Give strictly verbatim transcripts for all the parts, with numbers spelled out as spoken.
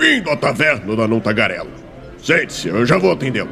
Bem-vindo à taverna da Não Tagarela. Sente-se, eu já vou atendê-lo.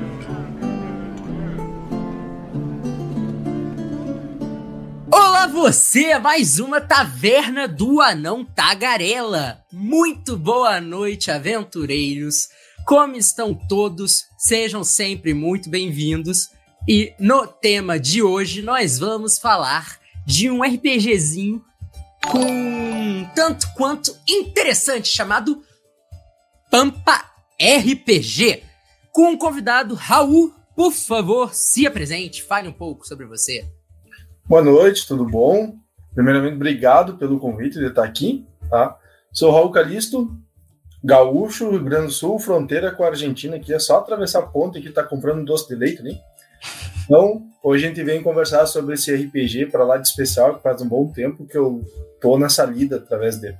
Olá você, mais uma Taverna do Anão Tagarela. Muito boa noite, aventureiros. Como estão todos? Sejam sempre muito bem-vindos. E no tema de hoje nós vamos falar de um RPGzinho com um tanto quanto interessante chamado Pampa R P G. Com o convidado Raul, por favor, se apresente, fale um pouco sobre você. Boa noite, tudo bom? Primeiramente, obrigado pelo convite de estar aqui, tá? Sou Raul Calisto, gaúcho, Rio Grande do Sul, fronteira com a Argentina, aqui é só atravessar a ponte que tá comprando doce de leite, né? Então, hoje a gente vem conversar sobre esse R P G para lá de especial, que faz um bom tempo que eu tô nessa lida através dele.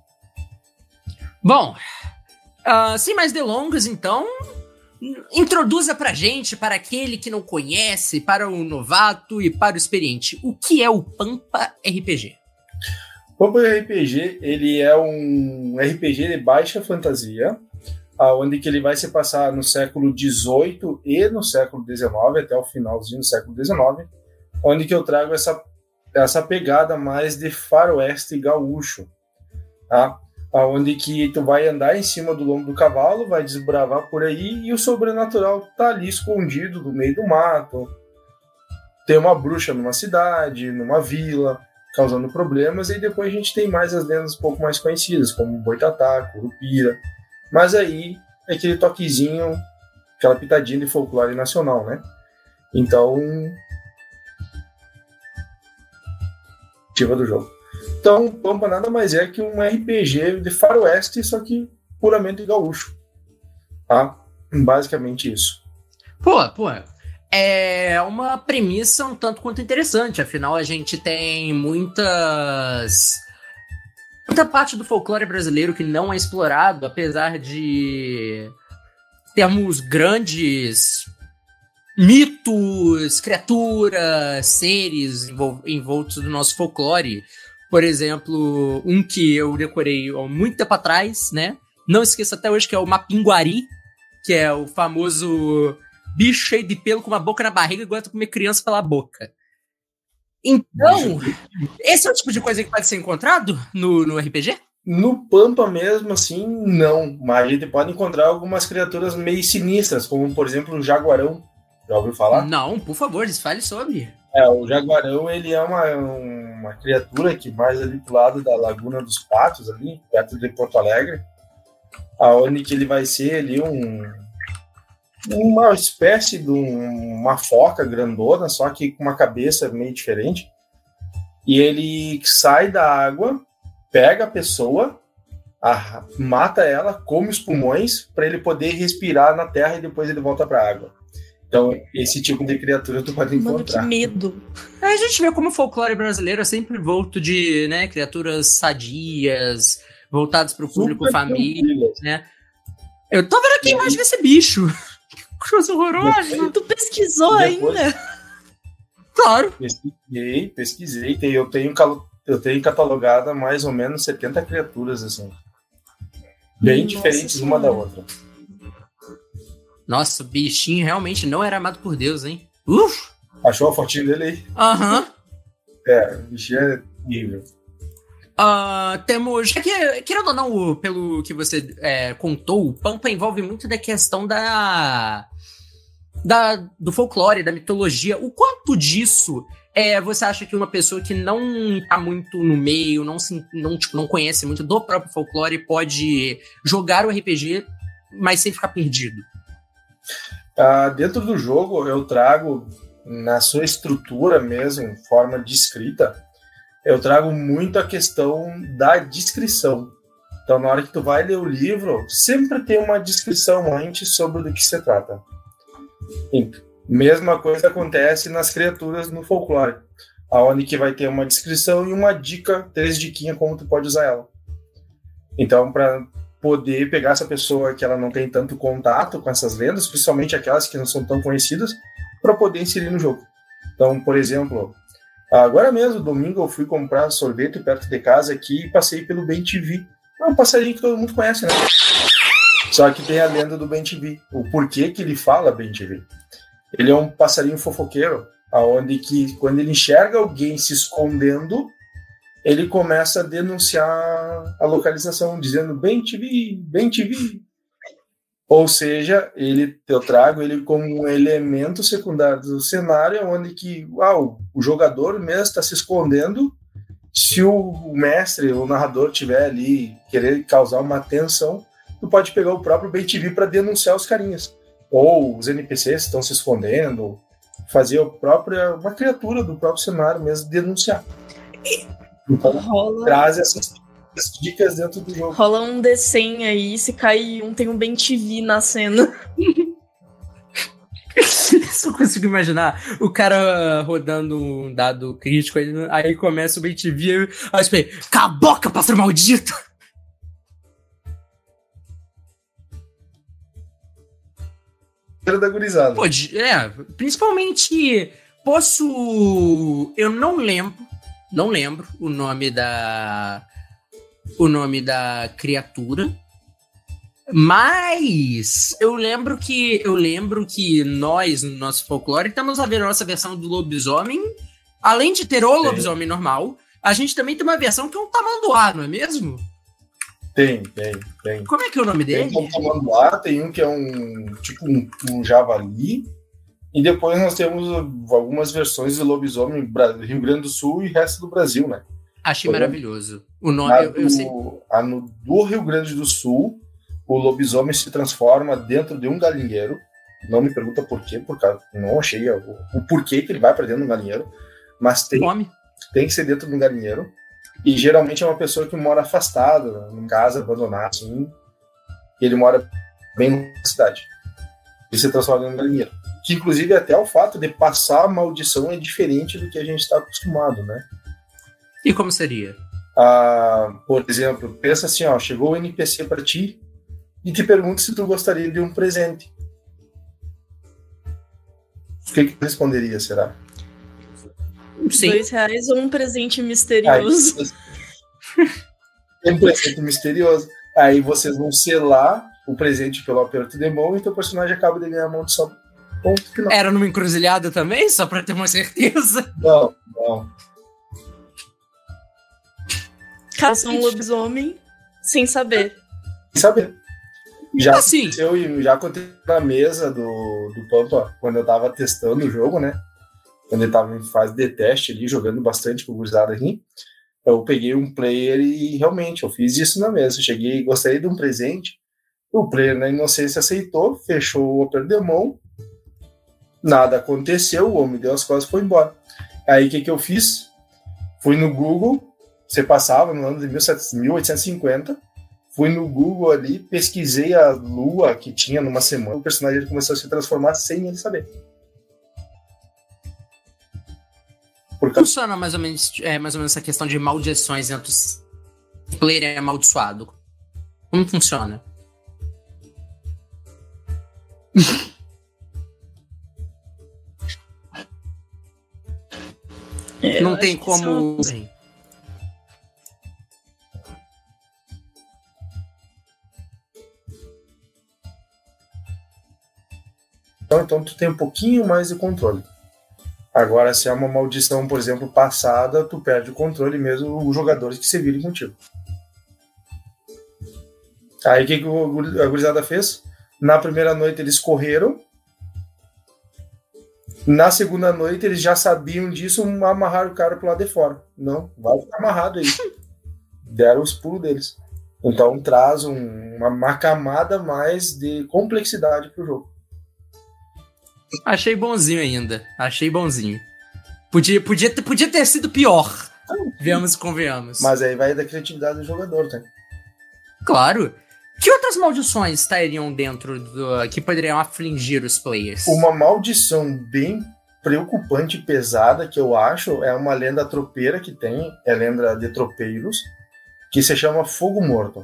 Bom, uh, sem mais delongas, então, introduza pra gente, para aquele que não conhece, para o novato e para o experiente, o que é o Pampa R P G? O Pampa R P G, ele é um R P G de baixa fantasia, onde que ele vai se passar no século dezoito e no século dezenove, até o finalzinho do século dezenove, onde que eu trago essa, essa pegada mais de faroeste gaúcho, tá? Onde que tu vai andar em cima do lombo do cavalo, vai desbravar por aí, e o sobrenatural tá ali escondido no meio do mato. Tem uma bruxa numa cidade, numa vila, causando problemas, e depois a gente tem mais as lendas um pouco mais conhecidas, como Boitatá, Curupira. Mas aí é aquele toquezinho, aquela pitadinha de folclore nacional, né? Então, ativa do jogo. Então, Pampa nada mais é que um R P G de faroeste, só que puramente gaúcho, tá? Basicamente isso. Pô, pô, é uma premissa um tanto quanto interessante, afinal a gente tem muitas... muita parte do folclore brasileiro que não é explorado, apesar de termos grandes mitos, criaturas, seres envol- envoltos no nosso folclore. Por exemplo, um que eu decorei há muito tempo atrás, né? Não esqueça até hoje, que é o Mapinguari, que é o famoso bicho cheio de pelo com uma boca na barriga e aguenta comer criança pela boca. Então, esse é o tipo de coisa que pode ser encontrado no, no R P G? No Pampa mesmo, assim, não. Mas a gente pode encontrar algumas criaturas meio sinistras, como, por exemplo, o jaguarão. Já ouviu falar? Não, por favor, fale sobre. É, o jaguarão, ele é uma, uma criatura que mais ali do lado da Laguna dos Patos, ali, perto de Porto Alegre, aonde que ele vai ser ali um... uma espécie de um, uma foca grandona, só que com uma cabeça meio diferente. E ele sai da água, pega a pessoa, a, mata ela, come os pulmões para ele poder respirar na terra e depois ele volta para a água. Então, esse tipo de criatura tu pode encontrar. Mano, que medo. A gente vê como o folclore brasileiro é sempre volto de, né, criaturas sadias, voltadas para o público Super família, tranquilas. né? Eu tô vendo aqui a imagem desse bicho. Que coisa horrorosa. Tu pesquisou Depois- ainda? Claro. Pesquisei, pesquisei. Tem- Eu tenho, calo- eu tenho catalogada mais ou menos setenta criaturas, assim. Bem Nossa diferentes uma da Senhora. outra. Nossa, o bichinho realmente não era amado por Deus, hein? Uf! Achou a fotinha dele aí? Aham. É, o bichinho é nível. Ah, temos. É que, querendo ou não, o- pelo que você é, contou, o Pampa envolve muito da questão da, da. do folclore, da mitologia. O quanto disso é, você acha que uma pessoa que não tá muito no meio, não, se, não, tipo, não conhece muito do próprio folclore, pode jogar o R P G, mas sem ficar perdido? Ah, dentro do jogo, eu trago, na sua estrutura mesmo, forma de escrita, eu trago muito a questão da descrição. Então, na hora que tu vai ler o livro, sempre tem uma descrição antes sobre do que se trata. E mesma coisa acontece nas criaturas no folclore, aonde que vai ter uma descrição e uma dica, três diquinhas como tu pode usar ela. Então, para poder pegar essa pessoa que ela não tem tanto contato com essas lendas, principalmente aquelas que não são tão conhecidas, para poder inserir no jogo. Então, por exemplo, agora mesmo, domingo, eu fui comprar sorvete perto de casa aqui e passei pelo Bem T V. É um passarinho que todo mundo conhece, né? Só que tem a lenda do Ben T V. O porquê que ele fala Ben T V. Ele é um passarinho fofoqueiro, aonde que quando ele enxerga alguém se escondendo, ele começa a denunciar a localização, dizendo Ben T V, Ben T V. Ou seja, ele, eu trago ele como um elemento secundário do cenário, onde que uau, o jogador mesmo está se escondendo. Se o mestre, o narrador tiver ali querer causar uma tensão, tu pode pegar o próprio Ben T V para denunciar os carinhas. Ou os N P Cs estão se escondendo, fazer a própria, uma criatura do próprio cenário mesmo denunciar. Então, rola... traz essas dicas dentro do jogo. Rola um D cem aí, se cai um, tem um Ben T V na cena. Só consigo imaginar o cara rodando um dado crítico, aí, aí começa o Ben T V, aí espera, cala a boca, pássaro maldito! Da gurizada. Pô, é, principalmente, posso... Eu não lembro, não lembro o nome da... o nome da criatura, mas eu lembro que eu lembro que nós, no nosso folclore, estamos a ver a nossa versão do lobisomem. Além de ter o tem. lobisomem normal, a gente também tem uma versão que é um tamanduá, não é mesmo? Tem, tem, tem. Como é que é o nome dele? Tem um tamanduá, tem um que é um tipo um, um javali, e depois nós temos algumas versões do lobisomem Rio Grande do Sul e resto do Brasil, né? Achei Foi maravilhoso. O nome, a eu, do, eu sei. a no, do Rio Grande do Sul, o lobisomem se transforma dentro de um galinheiro. Não me pergunta por quê, porque não achei o, o porquê que ele vai para dentro de um galinheiro, mas tem, Nome. tem que ser dentro de um galinheiro. E geralmente é uma pessoa que mora afastada, numa casa abandonada, assim, e ele mora bem na cidade. E se transforma em um galinheiro. Que, inclusive, até o fato de passar a maldição é diferente do que a gente está acostumado, né? E como seria? Ah, por exemplo, pensa assim, ó, chegou o N P C para ti e te pergunta se tu gostaria de um presente. O que que tu responderia, será? Sim. Dois reais ou um presente misterioso? Aí, um presente misterioso. Aí vocês vão selar o presente pelo aperto de mão e teu personagem acaba de ganhar a maldição. Ponto final. Era numa encruzilhada também, só pra ter uma certeza? Não, não. Caça um lobisomem sem saber. Sem saber. Já Assim. aconteceu, já aconteceu na mesa do, do Pampa, quando eu tava testando o jogo, né? Quando ele tava em fase de teste ali, jogando bastante com o gurizada aqui, eu peguei um player e realmente eu fiz isso na mesa. Eu cheguei, gostaria de um presente, o player na inocência aceitou, fechou o aperto de mão, nada aconteceu, o homem deu as costas e foi embora. Aí o que que eu fiz? Fui no Google, você passava no ano de mil oitocentos e cinquenta, fui no Google ali, pesquisei a lua que tinha numa semana, o personagem começou a se transformar sem ele saber. Por causa... Funciona mais ou menos, é, mais ou menos essa questão de maldições entre os... O player é amaldiçoado. Como funciona? É, Não eu tem acho que como... são- Bem, Então, então tu tem um pouquinho mais de controle. Agora, se é uma maldição, por exemplo, passada, tu perde o controle mesmo os jogadores que se virem contigo. Aí o que, que a gurizada fez? Na primeira noite eles correram. Na segunda noite eles já sabiam disso, amarraram o cara pro lado de fora. Não, vai ficar amarrado aí. Deram os pulos deles. Então traz um, uma, uma camada mais de complexidade pro jogo. achei bonzinho ainda. Achei bonzinho. Podia, podia, ter, podia ter sido pior. Vemos e convenhamos. Mas aí vai da criatividade do jogador, tá? Claro. Que outras maldições estariam dentro do... que poderiam afligir os players? Uma maldição bem preocupante e pesada que eu acho é uma lenda tropeira que tem, é lenda de tropeiros, que se chama Fogo Morto.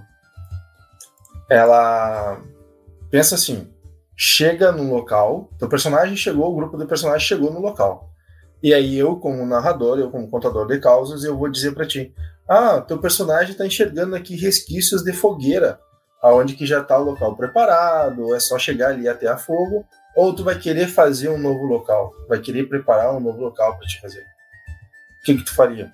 Ela pensa assim, chega no local, teu personagem chegou, o grupo do personagem chegou no local. E aí eu, como narrador, eu como contador de causas, eu vou dizer pra ti, ah, teu personagem tá enxergando aqui resquícios de fogueira aonde que já está o local preparado, é só chegar ali até a fogo, ou tu vai querer fazer um novo local, vai querer preparar um novo local para te fazer. O que que tu faria?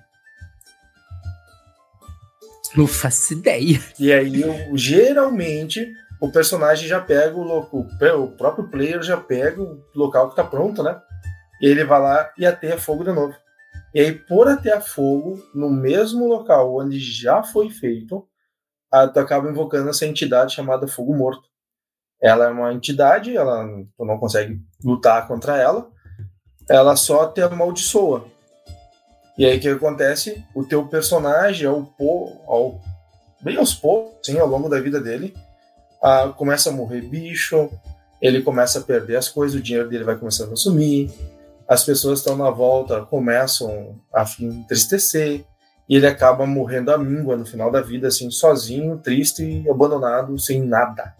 Não faço ideia. E aí, eu, geralmente, o personagem já pega o local, o próprio player já pega o local que está pronto, né? E ele vai lá e ateia fogo de novo. E aí, por atear fogo no mesmo local onde já foi feito, a, tu acaba invocando essa entidade chamada Fogo Morto. Ela é uma entidade, ela, tu não consegue lutar contra ela, ela só te amaldiçoa. E aí o que acontece? O teu personagem, ao, ao, bem aos poucos, assim, ao longo da vida dele, a, começa a morrer bicho, ele começa a perder as coisas, o dinheiro dele vai começando a sumir, as pessoas que estão na volta começam a entristecer, e ele acaba morrendo à míngua no final da vida, assim, sozinho, triste e abandonado, sem nada.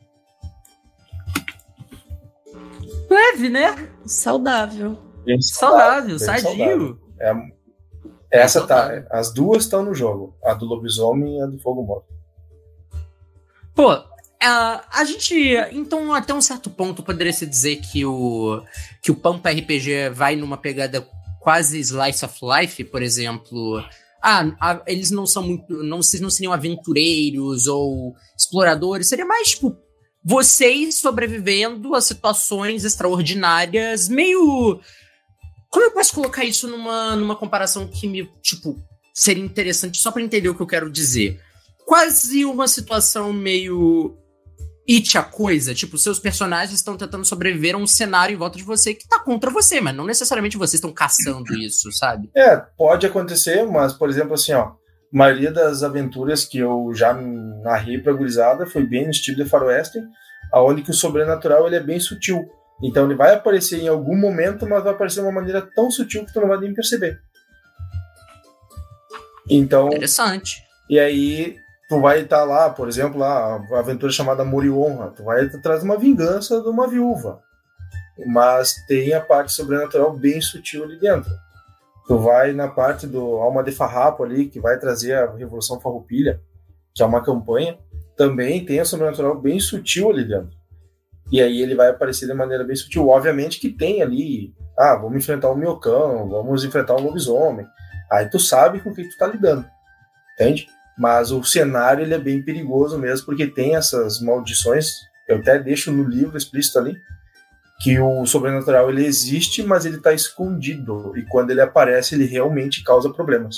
Leve, né? Saudável. Bem Saudável, bem sadio. É, essa tá, as duas estão no jogo, a do lobisomem e a do fogo morto. Pô, uh, a gente, então, até um certo ponto, poderia se dizer que o, que o Pampa R P G vai numa pegada quase slice of life, por exemplo. Ah, a, eles não são muito, não, vocês não seriam aventureiros ou exploradores, seria mais, tipo, vocês sobrevivendo a situações extraordinárias, meio... Como eu posso colocar isso numa, numa comparação que me, tipo, seria interessante só pra entender o que eu quero dizer? Quase uma situação meio It a coisa, tipo, seus personagens estão tentando sobreviver a um cenário em volta de você que tá contra você, mas não necessariamente vocês estão caçando isso, sabe? É, pode acontecer, mas, por exemplo, assim, ó, a maioria das aventuras que eu já narrei pra gurizada foi bem no estilo de faroeste, aonde que o sobrenatural ele é bem sutil. Então ele vai aparecer em algum momento, mas vai aparecer de uma maneira tão sutil que tu não vai nem perceber. Então, interessante. E aí tu vai estar lá, por exemplo, lá, a aventura chamada Amor e Honra, tu vai trazer uma vingança de uma viúva, mas tem a parte sobrenatural bem sutil ali dentro. Tu vai na parte do Alma de Farrapo ali, que vai trazer a Revolução Farroupilha, que é uma campanha, também tem a sobrenatural bem sutil ali dentro. E aí ele vai aparecer de maneira bem sutil. Obviamente que tem ali, ah, vamos enfrentar um miocão, vamos enfrentar um lobisomem. Aí tu sabe com o que tu tá lidando, entende? Mas o cenário ele é bem perigoso mesmo, porque tem essas maldições, eu até deixo no livro explícito ali, que o sobrenatural ele existe, mas ele tá escondido. E quando ele aparece, ele realmente causa problemas.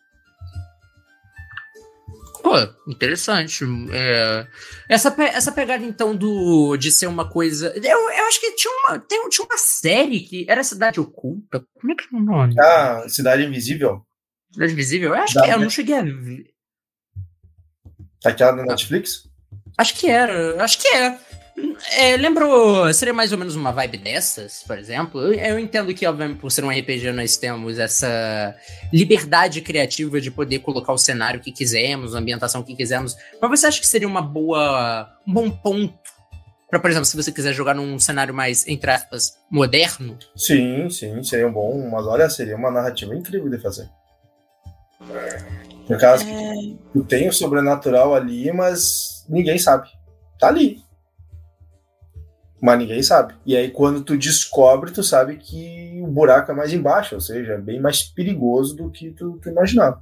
Pô, interessante. É, essa, pe- essa pegada, então, do, de ser uma coisa... Eu, eu acho que tinha uma, tem, tinha uma série que era Cidade Oculta. Como é que é o nome? Ah, Cidade Invisível? Cidade Invisível? Eu acho Dá, que é, eu né? não cheguei a ver. Tá aquela na Netflix? Acho que era, acho que é. É, lembrou, seria mais ou menos uma vibe dessas, por exemplo. Eu, eu entendo que, obviamente, por ser um R P G, nós temos essa liberdade criativa de poder colocar o cenário que quisermos, a ambientação que quisermos. Mas você acha que seria uma boa, um bom ponto pra, por exemplo, se você quiser jogar num cenário mais, entre aspas, moderno? Sim, sim, seria um bom, mas olha, seria uma narrativa incrível de fazer. No caso, É, tu tem o sobrenatural ali, mas ninguém sabe. Tá ali. Mas ninguém sabe. E aí, quando tu descobre, tu sabe que o buraco é mais embaixo, ou seja, é bem mais perigoso do que tu, tu imaginava.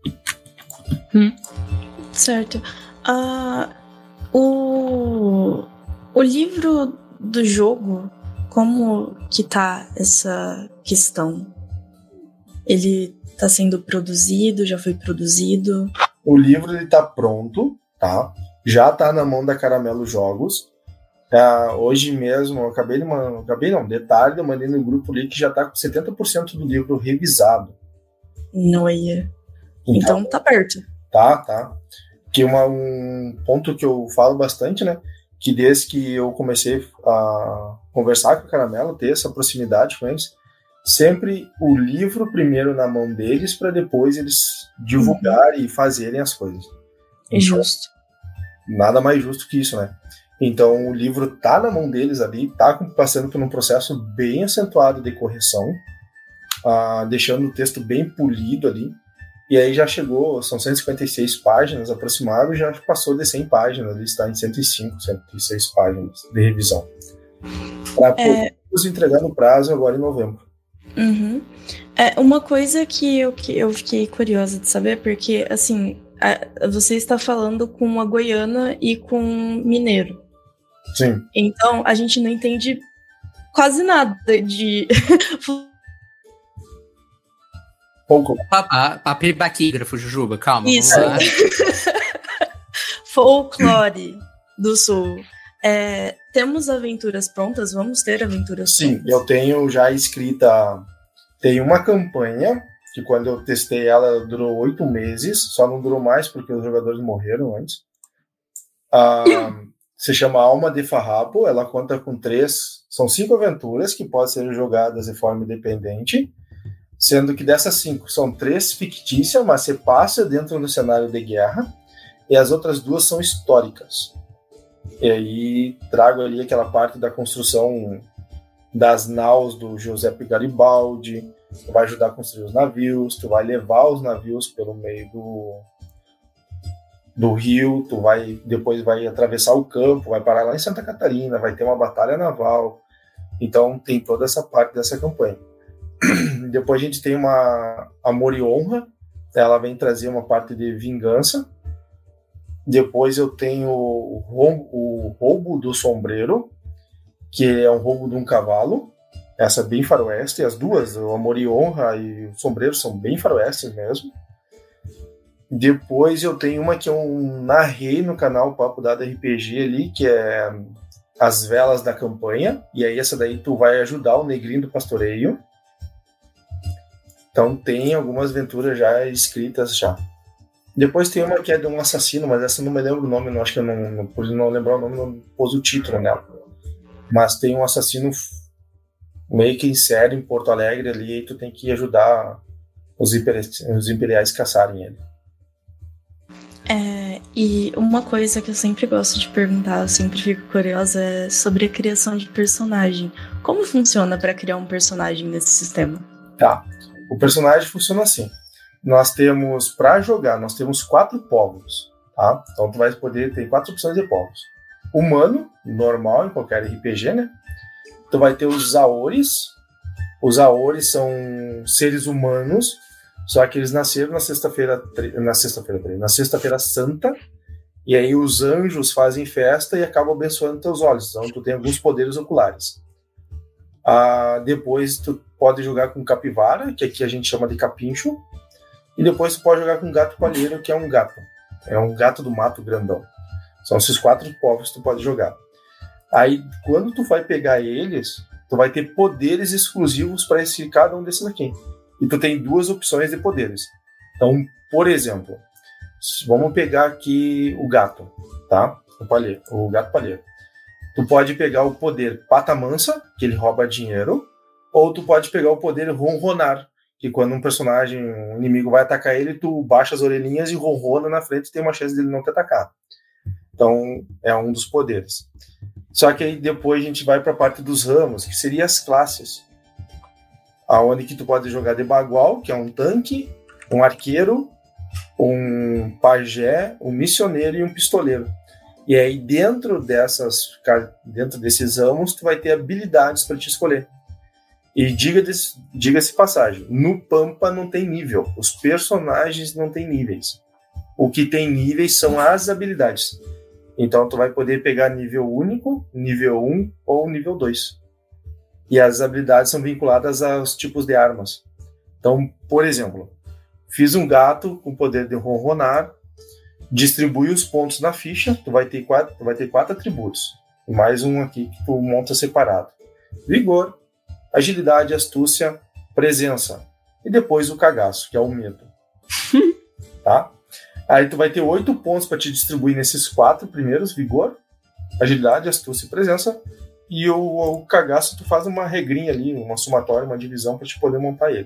certo. Ah, o, o livro do jogo, como que tá essa questão? Ele tá sendo produzido, já foi produzido? O livro ele tá pronto, tá? Já tá na mão da Caramelo Jogos. Ah, hoje mesmo, eu acabei de mandar, acabei não, de tarde eu mandei no grupo ali que já tá com setenta por cento do livro revisado. Noia. Então, Então tá perto. tá, tá. Que uma, um ponto que eu falo bastante, né? Que desde que eu comecei a conversar com a Caramelo, ter essa proximidade com eles, sempre o livro primeiro na mão deles para depois eles divulgarem e fazerem as coisas. É justo. Nada mais justo que isso, né? Então o livro tá na mão deles ali, tá passando por um processo bem acentuado de correção, ah, deixando o texto bem polido ali. E aí já chegou, são cento e cinquenta e seis páginas aproximado, já passou de cem páginas, ele está em cento e cinco, cento e seis páginas de revisão. Para poder nos entregar no prazo agora em novembro. Uhum. É, uma coisa que eu, que eu fiquei curiosa de saber, porque, assim, a, você está falando com uma goiana e com um mineiro. Sim. Então, a gente não entende quase nada de... Pouco. Papel baquígrafo, Jujuba, calma, Isso. vamos lá. Folclore do Sul. É, temos aventuras prontas? Vamos ter aventuras Sim, prontas? eu tenho já escrita... Tem uma campanha, que quando eu testei ela durou oito meses, só não durou mais porque os jogadores morreram antes. Ah, se chama Alma de Farrapo, ela conta com três... São cinco aventuras que podem ser jogadas de forma independente, sendo que dessas cinco são três fictícias, mas se passa dentro do cenário de guerra, e as outras duas são históricas. E aí trago ali aquela parte da construção das naus do Giuseppe Garibaldi, tu vai ajudar a construir os navios, tu vai levar os navios pelo meio do, do rio, tu vai depois vai atravessar o campo, vai parar lá em Santa Catarina, vai ter uma batalha naval, então tem toda essa parte dessa campanha. Depois a gente tem uma Amor e Honra, ela vem trazer uma parte de vingança. Depois eu tenho o roubo, o roubo do sombreiro, que é um roubo de um cavalo, essa é bem faroeste, as duas, o Amor e Honra e o sombreiro são bem faroeste mesmo. Depois eu tenho uma que eu narrei no canal Papo Dado R P G ali, que é As Velas da Campanha, e aí essa daí tu vai ajudar o Negrinho do Pastoreio. Então tem algumas aventuras já escritas já. Depois tem uma que é de um assassino, mas essa eu não me lembro o nome, não, acho que eu não, não, por não lembrar o nome, não pôs o título nela. Mas tem um assassino meio que em série em Porto Alegre ali, e tu tem que ajudar os imperiais, os imperiais caçarem ele. É, e uma coisa que eu sempre gosto de perguntar, eu sempre fico curiosa, é sobre a criação de personagem. Como funciona para criar um personagem nesse sistema? Tá. O personagem funciona assim. Nós temos, para jogar, nós temos quatro povos, tá? Então tu vai poder, tem quatro opções de povos. Humano, normal, em qualquer R P G, né? Tu vai ter os Aores. Os Aores são seres humanos, só que eles nasceram na sexta-feira, na sexta-feira, na sexta-feira santa, e aí os anjos fazem festa e acabam abençoando teus olhos. Então tu tem alguns poderes oculares. Ah, depois tu pode jogar com capivara, que aqui a gente chama de capincho, e depois tu pode jogar com gato palheiro, que é um gato. É um gato do mato grandão. São esses quatro povos que tu pode jogar. Aí, quando tu vai pegar eles, tu vai ter poderes exclusivos para esse cada um desses aqui. E tu tem duas opções de poderes. Então, por exemplo, vamos pegar aqui o gato, tá? O palheiro, o gato palheiro. Tu pode pegar o poder Pata Mansa, que ele rouba dinheiro, ou tu pode pegar o poder Ronronar, que quando um personagem, um inimigo vai atacar ele, tu baixa as orelhinhas e ronrona na frente e tem uma chance dele não te atacar. Então, é um dos poderes. Só que aí depois a gente vai para a parte dos ramos, que seria as classes. Aonde que tu pode jogar de bagual, que é um tanque, um arqueiro, um pajé, um missioneiro e um pistoleiro. E aí dentro dessas, dentro desses ramos, tu vai ter habilidades para te escolher. E diga-se diga passagem, no Pampa não tem nível, os personagens não têm níveis. O que tem níveis são as habilidades. Então tu vai poder pegar nível único, nível um ou nível dois. E as habilidades são vinculadas aos tipos de armas. Então, por exemplo, fiz um gato com poder de ronronar, distribui os pontos na ficha, tu vai ter quatro, tu vai ter quatro atributos. E mais um aqui que tu monta separado. Vigor, agilidade, astúcia, presença. E depois o cagaço, que é o medo. Tá? Aí tu vai ter oito pontos para te distribuir nesses quatro primeiros, vigor, agilidade, astúcia e presença. E o, o cagaço tu faz uma regrinha ali, uma somatória, uma divisão para te poder montar ele.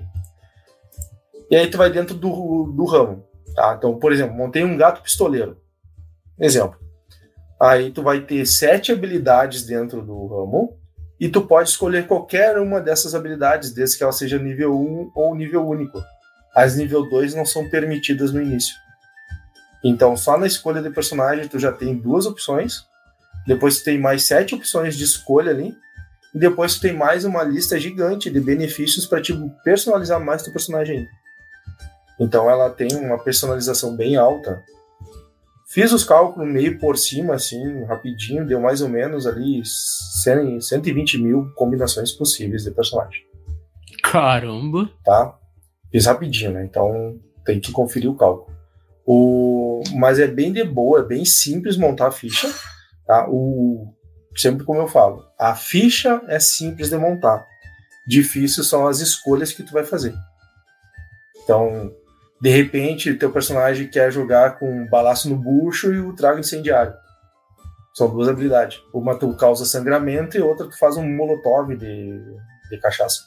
E aí tu vai dentro do, do ramo. Tá? Então, por exemplo, montei um gato pistoleiro. Exemplo. Aí tu vai ter sete habilidades dentro do ramo e tu pode escolher qualquer uma dessas habilidades, desde que ela seja nível um ou nível único. as nível dois não são permitidas no início. Então, só na escolha de personagem tu já tem duas opções, depois tu tem mais sete opções de escolha ali, e depois tu tem mais uma lista gigante de benefícios para te personalizar mais teu personagem ainda. Então ela tem uma personalização bem alta. Fiz os cálculos meio por cima, assim, rapidinho, deu mais ou menos ali cento e vinte mil combinações possíveis de personagem. Caramba! Tá? Fiz rapidinho, né? Então tem que conferir o cálculo. O... Mas é bem de boa, é bem simples montar a ficha. Tá? O... Sempre como eu falo, a ficha é simples de montar. Difícil são as escolhas que tu vai fazer. Então, de repente, teu personagem quer jogar com balaço no bucho e o trago incendiário. São duas habilidades. Uma tu causa sangramento e outra tu faz um molotov de, de cachaça.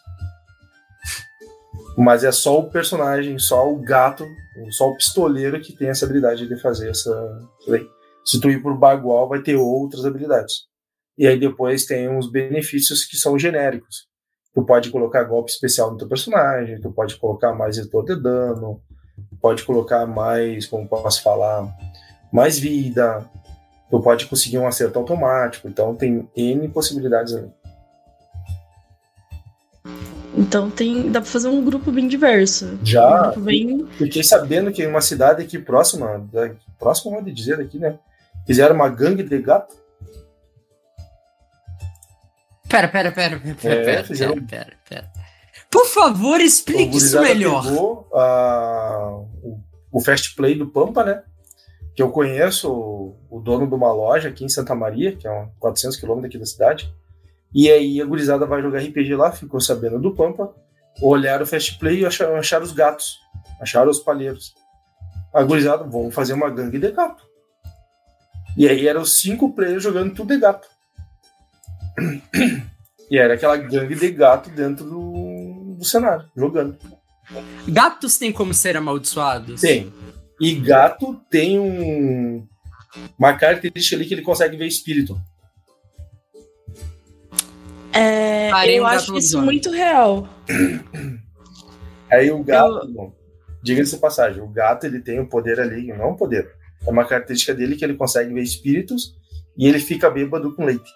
Mas é só o personagem, só o gato, só o pistoleiro que tem essa habilidade de fazer essa lei. Se tu ir por bagual, vai ter outras habilidades. E aí depois tem uns benefícios que são genéricos. Tu pode colocar golpe especial no teu personagem, tu pode colocar mais retorno de dano, pode colocar mais, como posso falar, mais vida, tu pode conseguir um acerto automático, então tem N possibilidades ali. Então tem, dá pra fazer um grupo bem diverso. Já, um grupo bem... fiquei sabendo que em uma cidade aqui próxima, da, próxima pode dizer daqui, né, fizeram uma gangue de gato. Pera, pera, pera, pera, pera, É, pera, fizeram- pera, pera, pera. Por favor, explique isso gurizada melhor. Pegou, a, o, o Fast Play do Pampa, né? Que eu conheço o, o dono de uma loja aqui em Santa Maria, que é uns quatrocentos quilômetros aqui da cidade. E aí a gurizada vai jogar R P G lá, ficou sabendo do Pampa, olharam o Fast Play e acharam, acharam os gatos, acharam os palheiros. A gurizada, vamos fazer uma gangue de gato. E aí eram os cinco players jogando tudo de gato. E era aquela gangue de gato dentro do, do cenário, jogando. Gatos têm como ser amaldiçoados? Tem. E gato tem um, uma característica ali que ele consegue ver espírito. É, Farei eu um gato acho isso lobisomem. muito real. Aí o gato, bom, diga-se de passagem, o gato ele tem um poder ali, não um poder, é uma característica dele que ele consegue ver espíritos e ele fica bêbado com leite.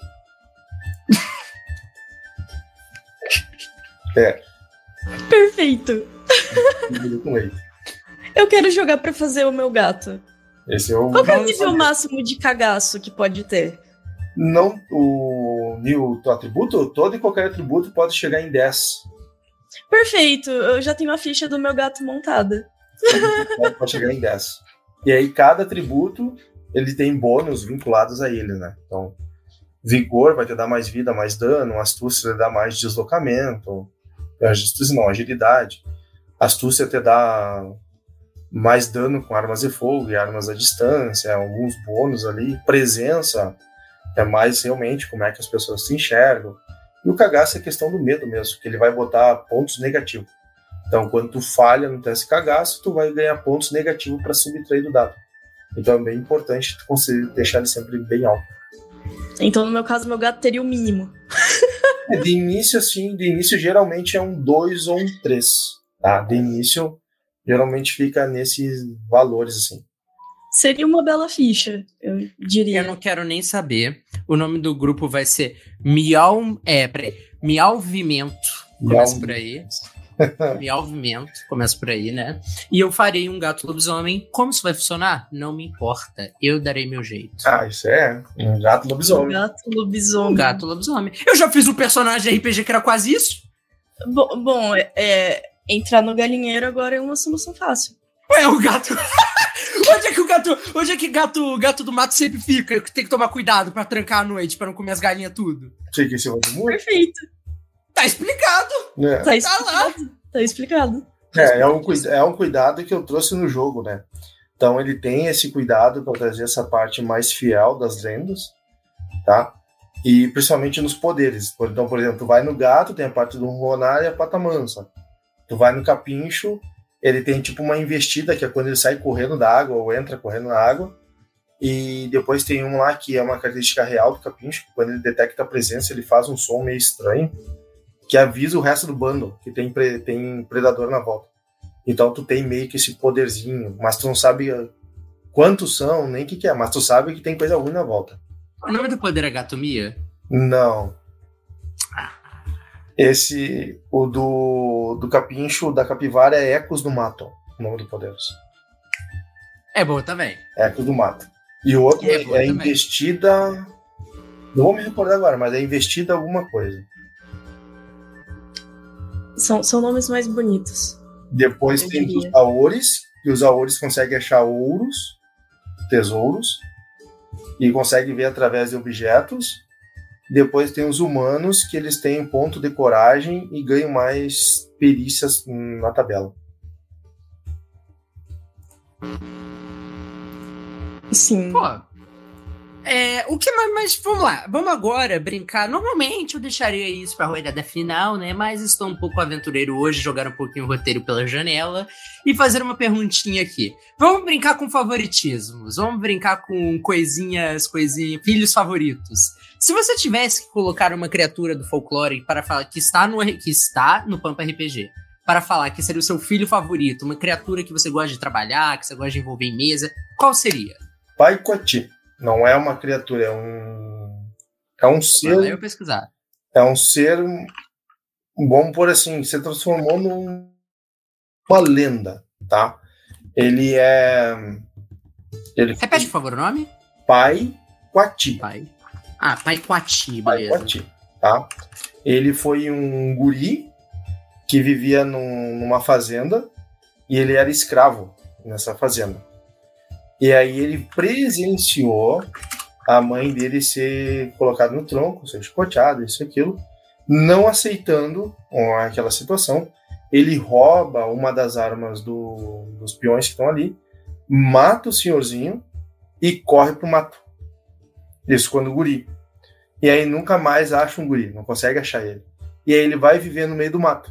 É, Perfeito. bêbado com leite. Eu quero jogar pra fazer o meu gato. Esse é o... Qual que é o nível máximo de cagaço que pode ter? Não, o, o atributo, todo e qualquer atributo pode chegar em dez. Perfeito, eu já tenho a ficha do meu gato montada. Pode chegar em dez. E aí cada atributo ele tem bônus vinculados a ele, né? Então, vigor vai te dar mais vida, mais dano, astúcia te dá mais deslocamento, astúcia não, agilidade. Astúcia te dá mais dano com armas de fogo e armas à distância, alguns bônus ali. Presença é mais realmente como é que as pessoas se enxergam. E o cagaço é questão do medo mesmo, que ele vai botar pontos negativos. Então, quando tu falha no teste cagaço, tu vai ganhar pontos negativos para subtrair do dado. Então, é bem importante tu conseguir deixar ele sempre bem alto. Então, no meu caso, meu gato teria o mínimo. É, de início, assim, de início geralmente é um dois ou um três. Tá? De início, geralmente fica nesses valores, assim. Seria uma bela ficha, eu diria. Eu não quero nem saber. O nome do grupo vai ser Miau... É, peraí. Mialvimento. Começa por aí. Mialvimento. Começa por aí, né? E eu farei um gato lobisomem. Como isso vai funcionar? Não me importa. Eu darei meu jeito. Ah, isso é um gato Um lobisomem. gato lobisomem. Um gato lobisomem. Eu já fiz um personagem de R P G que era quase isso. Bom, bom é, é, entrar no galinheiro agora é uma solução fácil. Ué, o gato... Onde é que o gato... Onde é que gato, gato do mato sempre fica? Tem que tomar cuidado pra trancar à noite, pra não comer as galinhas tudo. Fica em cima do muro. Perfeito. Tá explicado. Né? Tá explicado. Tá explicado. É, é um, cui- é um cuidado que eu trouxe no jogo, né? Então ele tem esse cuidado para trazer essa parte mais fiel das lendas, tá? E principalmente nos poderes. Por- Então, por exemplo, tu vai no gato, tem a parte do Ronar e a pata mansa. Tu vai no capincho, ele tem tipo uma investida, que é quando ele sai correndo da água ou entra correndo na água. E depois tem um lá que é uma característica real do capincho, que quando ele detecta a presença, ele faz um som meio estranho, que avisa o resto do bando que tem, pre- tem predador na volta. Então tu tem meio que esse poderzinho, mas tu não sabe quantos são, nem o que, que é, mas tu sabe que tem coisa ruim na volta. O nome do poder é Gatomia? Não. Esse, o do, do capincho, da capivara é Ecos do Mato, o nome do poder. É boa também. Ecos do Mato. E o outro é, é investida... Não vou me recordar agora, mas é investida alguma coisa. São, são nomes mais bonitos. Depois eu tem diria. Os Aores, que os Aores conseguem achar ouros, tesouros, e conseguem ver através de objetos. Depois tem os humanos, que eles têm ponto de coragem e ganham mais perícias na tabela. Sim. Pô, é, o que mais, mas vamos lá, vamos agora brincar. Normalmente eu deixaria isso pra rodada final, né? Mas estou um pouco aventureiro hoje, jogar um pouquinho o roteiro pela janela e fazer uma perguntinha aqui. Vamos brincar com favoritismos, vamos brincar com coisinhas, coisinhas, filhos favoritos. Se você tivesse que colocar uma criatura do folclore para falar que está no, que está no Pampa R P G, para falar que seria o seu filho favorito, uma criatura que você gosta de trabalhar, que você gosta de envolver em mesa, qual seria? Paiquati. Não é uma criatura, é um é um ser. Vai eu pesquisar. É um ser, vamos por assim, se transformou numa lenda, tá? Ele é ele Repete, por favor, o nome? Paiquati. Pai. Ah, Paiquati, beleza. Paiquati, tá? Ele foi um guri que vivia num, numa fazenda e ele era escravo nessa fazenda. E aí ele presenciou a mãe dele ser colocada no tronco, ser chicoteada, isso e aquilo. Não aceitando aquela situação, ele rouba uma das armas do, dos peões que estão ali, mata o senhorzinho e corre pro mato. Isso quando o guri. E aí nunca mais acha um guri, não consegue achar ele. E aí ele vai viver no meio do mato.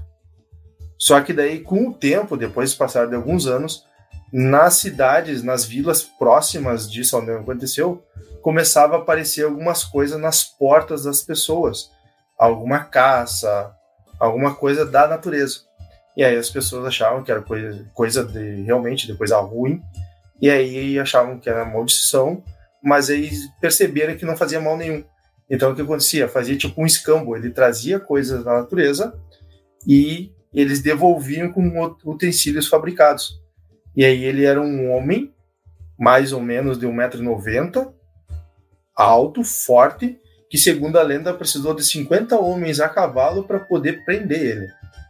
Só que daí, com o tempo, depois de passar de alguns anos, nas cidades, nas vilas próximas disso onde aconteceu, começava a aparecer algumas coisas nas portas das pessoas. Alguma caça, alguma coisa da natureza. E aí as pessoas achavam que era coisa, coisa de, realmente de coisa ruim, e aí achavam que era maldição, mas aí perceberam que não fazia mal nenhum. Então o que acontecia? Fazia tipo um escambo, ele trazia coisas da natureza e eles devolviam com utensílios fabricados. E aí ele era um homem, mais ou menos de um metro e noventa, alto, forte, que segundo a lenda precisou de cinquenta homens a cavalo para poder prender ele.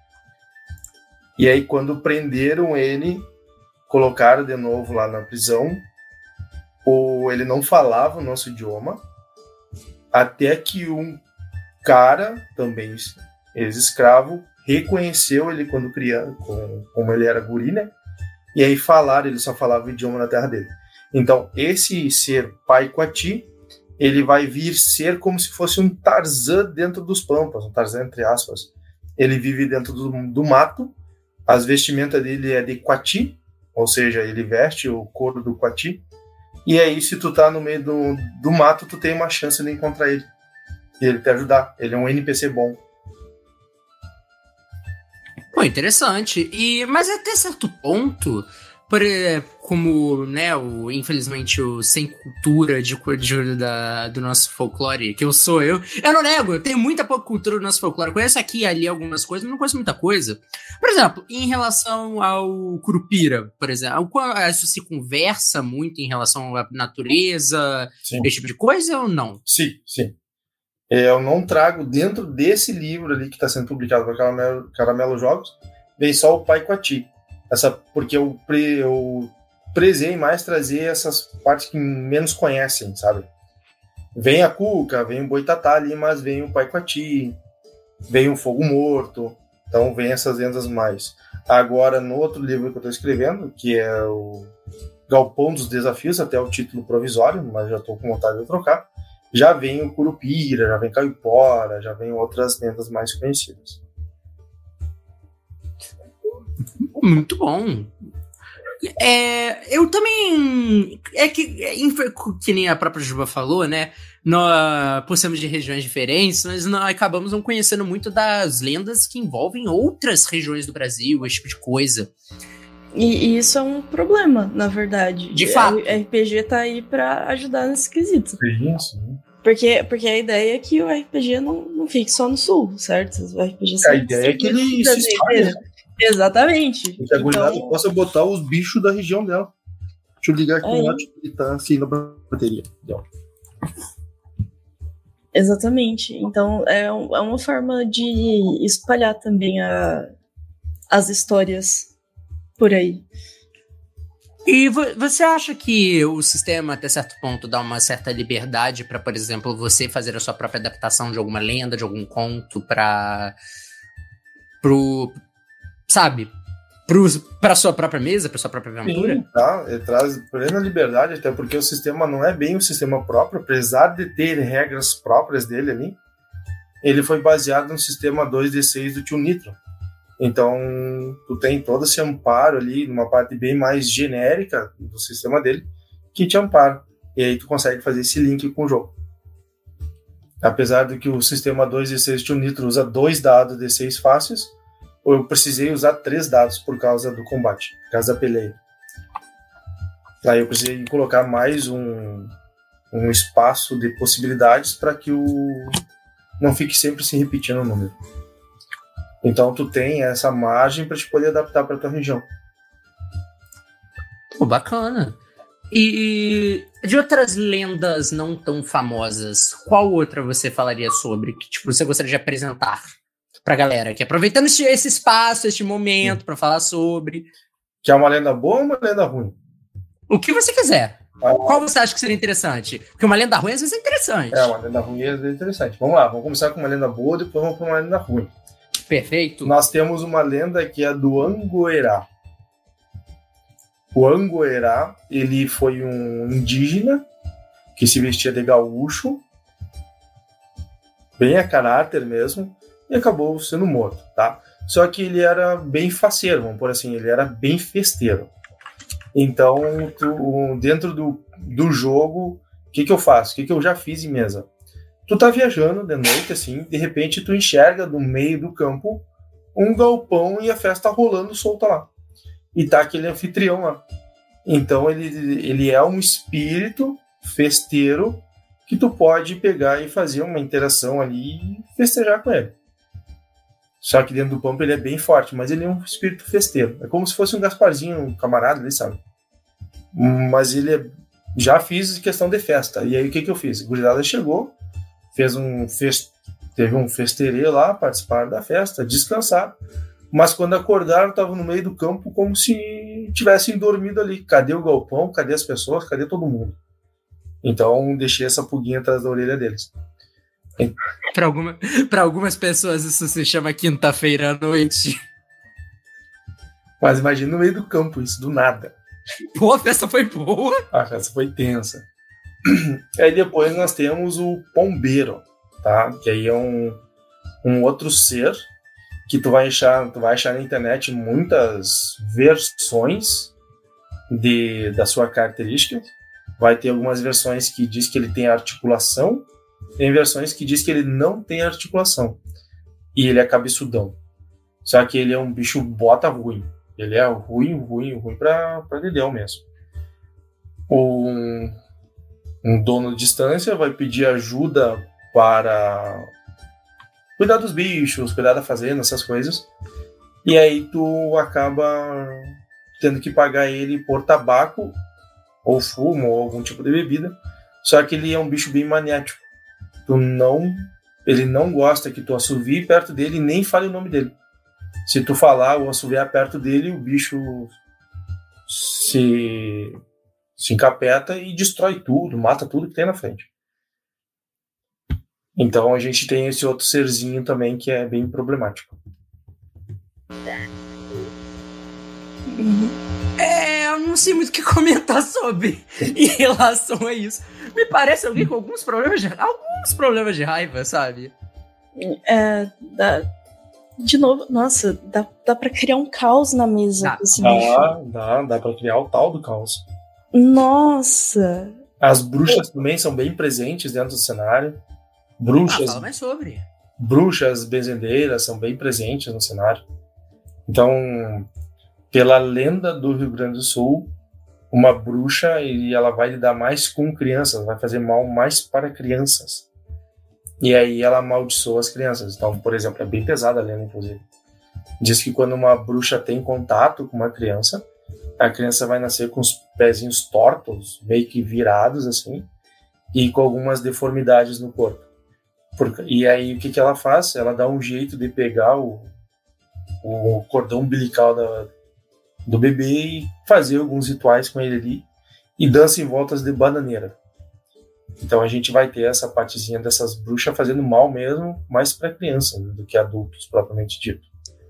E aí quando prenderam ele, colocaram de novo lá na prisão, ou ele não falava o nosso idioma, até que um cara, também ex-escravo, reconheceu ele quando criança, como ele era guri, né? E aí falaram, ele só falava o idioma na terra dele. Então, esse ser Paiquati, ele vai vir ser como se fosse um Tarzan dentro dos pampas, um Tarzan entre aspas. Ele vive dentro do, do mato, as vestimentas dele é de Quati, ou seja, ele veste o couro do Quati, e aí se tu tá no meio do, do mato, tu tem uma chance de encontrar ele, e ele te ajudar. Ele é um N P C bom. Pô, interessante. E, mas até certo ponto, por, como, né, o, infelizmente, o sem cultura de, de, da, do nosso folclore, que eu sou eu, eu não nego, eu tenho muita pouca cultura do nosso folclore. Eu conheço aqui e ali algumas coisas, mas não conheço muita coisa. Por exemplo, em relação ao Curupira, por exemplo, isso se conversa muito em relação à natureza, sim, esse tipo de coisa ou não? Sim, sim. Eu não trago dentro desse livro ali que está sendo publicado para Caramelo, Caramelo Jogos, vem só o Paiquati. Essa, porque eu, pre, eu prezei mais trazer essas partes que menos conhecem, sabe? Vem a Cuca, vem o Boitatá ali, mas vem o Paiquati, vem o Fogo Morto, então vem essas lendas mais. Agora, no outro livro que eu estou escrevendo, que é o Galpão dos Desafios, até o título provisório, mas já estou com vontade de trocar, já vem o Curupira, já vem Caipora, já vem outras lendas mais conhecidas. Muito bom. É, eu também... É que, que nem a própria Juba falou, né? nós, por sermos de regiões diferentes, mas nós acabamos não conhecendo muito das lendas que envolvem outras regiões do Brasil, esse tipo de coisa. E, e isso é um problema, na verdade. De fato. O R P G tá aí pra ajudar nesse quesito. Sim, sim. Porque, porque a ideia é que o R P G não, não fique só no sul, certo? O R P G A ideia é que ele se espalhe. Exatamente. Que a gurizada Então, possa botar os bichos da região dela. Deixa eu ligar aqui Aí. o WhatsApp, ele tá assim na bateria. Deu. exatamente. Então, é, um- é uma forma de espalhar também a, as histórias por aí. E vo- você acha que o sistema, até certo ponto, dá uma certa liberdade pra, por exemplo, você fazer a sua própria adaptação de alguma lenda, de algum conto, pra. pro. sabe? Pro, pra sua própria mesa, pra sua própria aventura? Sim, tá? Ele traz plena liberdade, até porque o sistema não é bem um sistema próprio, apesar de ter regras próprias dele ali. Ele foi baseado no sistema dois D seis do Tio Nitro. Então, tu tem todo esse amparo ali, numa parte bem mais genérica do sistema dele, que te ampara. E aí tu consegue fazer esse link com o jogo. Apesar de que o sistema dois D seis do Tio Nitro usa dois dados D seis fáceis, eu precisei usar três dados por causa do combate, por causa da peleia. Aí eu precisei colocar mais um, um espaço de possibilidades para que o não fique sempre se repetindo o número. Então tu tem essa margem para te poder adaptar para tua região. Pô, bacana. E de outras lendas não tão famosas, qual outra você falaria sobre? Que tipo, você gostaria de apresentar pra galera? Que aproveitando esse, esse espaço, este momento pra falar sobre. Que é uma lenda boa ou uma lenda ruim? O que você quiser. Ah, Qual você acha que seria interessante? Porque uma lenda ruim às vezes é interessante. É, uma lenda ruim é interessante. Vamos lá, vamos começar com uma lenda boa, depois vamos para uma lenda ruim. Perfeito. Nós temos uma lenda que é do Angoerá. O Angoerá, ele foi um indígena que se vestia de gaúcho, bem a caráter mesmo, e acabou sendo morto, tá? Só que ele era bem faceiro, vamos por assim, ele era bem festeiro. Então, tu, dentro do, do jogo, o que que eu faço? O que que eu já fiz em mesa? Tu tá viajando de noite, assim, de repente tu enxerga no meio do campo um galpão e a festa rolando solta lá. E tá aquele anfitrião lá. Então ele, ele é um espírito festeiro que tu pode pegar e fazer uma interação ali e festejar com ele. Só que dentro do campo ele é bem forte, mas ele é um espírito festeiro. É como se fosse um Gasparzinho, um camarada ali, sabe? Mas ele é... já fiz questão de festa. E aí o que que eu fiz? A gurizada chegou, fez um fest... teve um festeirê lá, participaram da festa, descansaram. Mas quando acordaram, estavam no meio do campo como se tivessem dormido ali. Cadê o galpão? Cadê as pessoas? Cadê todo mundo? Então, deixei essa pulguinha atrás da orelha deles. Para alguma, para algumas pessoas isso se chama quinta-feira à noite. Mas imagina no meio do campo isso, do nada. Pô, a festa foi boa. A festa foi tensa. Aí depois nós temos o pombeiro, tá? Que aí é um, um outro ser que tu vai achar, tu vai achar na internet muitas versões de, da sua característica. Vai ter algumas versões que diz que ele tem articulação, tem versões que diz que ele não tem articulação e ele é cabeçudão. Só que ele é um bicho bota ruim. Ele é ruim, ruim, ruim pra, pra dedéu mesmo. Um, um dono de distância vai pedir ajuda para cuidar dos bichos, cuidar da fazenda, essas coisas. E aí tu acaba tendo que pagar ele por tabaco, ou fumo, ou algum tipo de bebida. Só que ele é um bicho bem maniático. Tu não, ele não gosta que tu assovie perto dele e nem fale o nome dele. Se tu falar ou assoviar perto dele, o bicho se, se encapeta e destrói tudo, mata tudo que tem na frente. Então a gente tem esse outro serzinho também que é bem problemático. Uhum. É, eu não sei muito o que comentar sobre em relação a isso. Me parece alguém com alguns problemas de, alguns problemas de raiva, sabe? É, dá, de novo, nossa, dá, dá pra criar um caos na mesa Dá. com esse bicho. Dá, dá, dá pra criar o tal do caos. Nossa! As bruxas também são bem presentes dentro do cenário. Bruxas, ah, fala mais sobre. Bruxas benzendeiras são bem presentes no cenário. Então, pela lenda do Rio Grande do Sul, uma bruxa e ela vai lidar mais com crianças, vai fazer mal mais para crianças. E aí ela amaldiçoa as crianças. Então, por exemplo, é bem pesada a lenda, inclusive. Diz que quando uma bruxa tem contato com uma criança, a criança vai nascer com os pezinhos tortos, meio que virados assim, e com algumas deformidades no corpo. Por, e aí o que, que ela faz? Ela dá um jeito de pegar o, o cordão umbilical da, do bebê e fazer alguns rituais com ele ali, e dança em voltas de bananeira. Então a gente vai ter essa partezinha dessas bruxas fazendo mal mesmo, mais para criança, né, do que adultos, propriamente dito.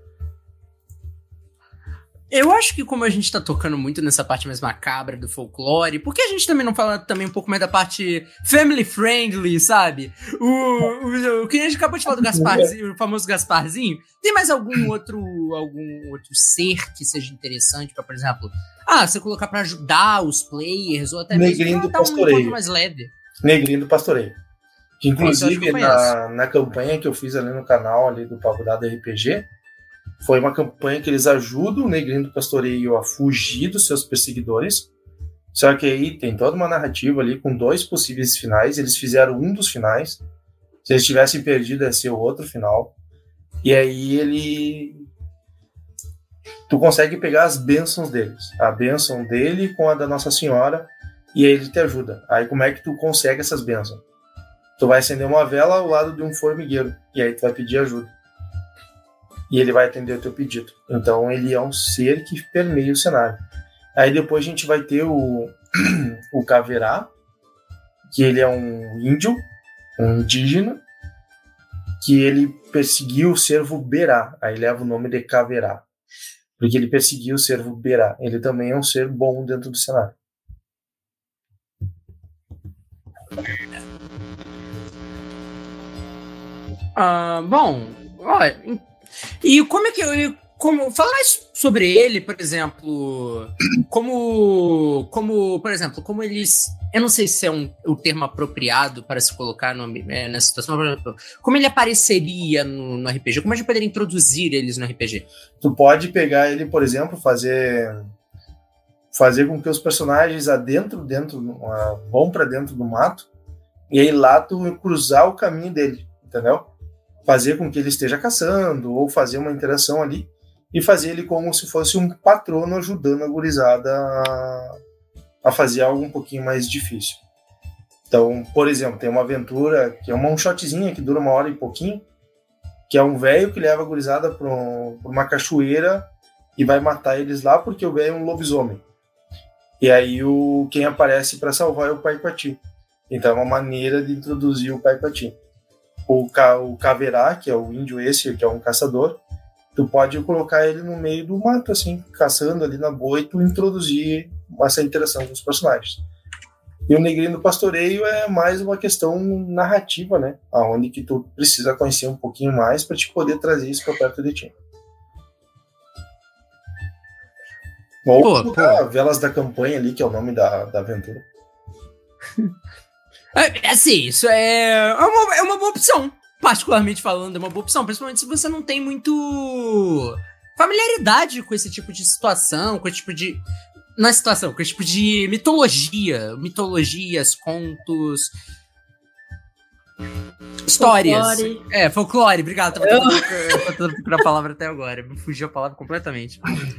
Eu acho que como a gente tá tocando muito nessa parte mais macabra do folclore, por que a gente também não fala também um pouco mais da parte family friendly, sabe? O, o, o que a gente acabou de falar do Gasparzinho, o famoso Gasparzinho, tem mais algum outro algum outro ser que seja interessante pra, por exemplo, ah, você colocar pra ajudar os players, ou até Negrinho mesmo do pra dar um Pastoreio. encontro mais leve? Negrinho do Pastoreio. Que, inclusive, que eu na, na campanha que eu fiz ali no canal ali do Papo Dado R P G, foi uma campanha que eles ajudam o Negrinho do Pastoreio a fugir dos seus perseguidores. Só que aí tem toda uma narrativa ali com dois possíveis finais. Eles fizeram um dos finais. Se eles tivessem perdido, ia ser o outro final. E aí ele... Tu consegue pegar as bênçãos deles. A bênção dele com a da Nossa Senhora. E aí ele te ajuda. Aí como é que tu consegue essas bênçãos? Tu vai acender uma vela ao lado de um formigueiro. E aí tu vai pedir ajuda. E ele vai atender o teu pedido. Então ele é um ser que permeia o cenário. Aí depois a gente vai ter o, o Caverá, que ele é um índio, um indígena, que ele perseguiu o cervo Berá. Aí leva o nome de Caverá, porque ele perseguiu o cervo Berá. Ele também é um ser bom dentro do cenário. Ah, bom, olha, e como é que eu... Como, fala mais sobre ele, por exemplo, como, como, por exemplo, como eles... Eu não sei se é um, o termo apropriado para se colocar no, é, nessa situação, mas, como ele apareceria no, no R P G? Como a gente poderia introduzir eles no R P G? Tu pode pegar ele, por exemplo, fazer... Fazer com que os personagens adentro, dentro, uh, vão para dentro do mato, e aí lá tu cruzar o caminho dele, entendeu? Fazer com que ele esteja caçando, ou fazer uma interação ali, e fazer ele como se fosse um patrono ajudando a gurizada a, a fazer algo um pouquinho mais difícil. Então, por exemplo, tem uma aventura que é uma um shotzinha que dura uma hora e pouquinho, que é um velho que leva a gurizada para uma cachoeira e vai matar eles lá porque o velho é um lobisomem. E aí o, quem aparece para salvar é o Pai Pati. Então é uma maneira de introduzir o Pai Pati. O, ca, o Caverá, que é o índio esse, que é um caçador, tu pode colocar ele no meio do mato, assim, caçando ali na boa, e tu introduzir essa interação com os personagens. E o Negrinho do Pastoreio é mais uma questão narrativa, né? Onde que tu precisa conhecer um pouquinho mais para te poder trazer isso para perto de ti. Ou pô, colocar pô. Velas da Campanha ali, que é o nome da, da aventura. É, assim, isso é, é, uma, é uma boa opção. Particularmente falando, é uma boa opção. Principalmente se você não tem muito familiaridade com esse tipo de situação, com esse tipo de... Não é situação, com esse tipo de mitologia. Mitologias, contos... Histórias. Folclore. É, folclore, obrigado. Tava tentando procurar a palavra até agora. Me fugiu a palavra completamente.